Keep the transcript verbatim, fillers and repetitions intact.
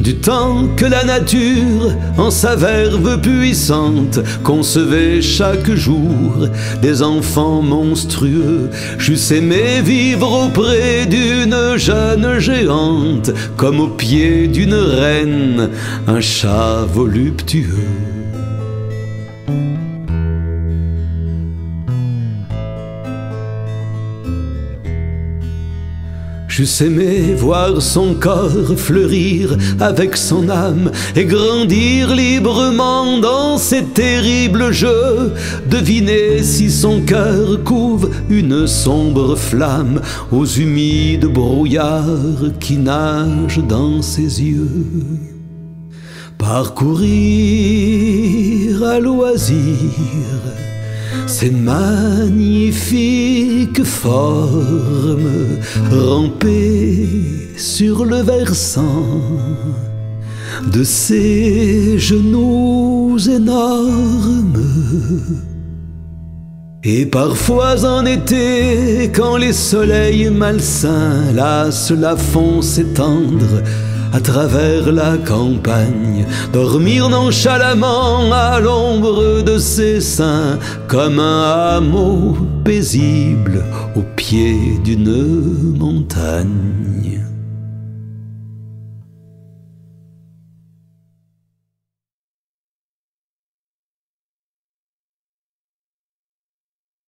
Du temps que la nature, en sa verve puissante, concevait chaque jour des enfants monstrueux, j'eusse aimé vivre auprès d'une jeune géante, comme au pied d'une reine, un chat voluptueux. J'eusse aimé voir son corps fleurir avec son âme et grandir librement dans ces terribles jeux, deviner si son cœur couve une sombre flamme aux humides brouillards qui nagent dans ses yeux. Parcourir à loisir ces magnifiques formes, ramper sur le versant de ces genoux énormes. Et parfois en été, quand les soleils malsains lassent la font s'étendre à travers la campagne, dormir nonchalamment à l'ombre de ses seins, comme un hameau paisible au pied d'une montagne.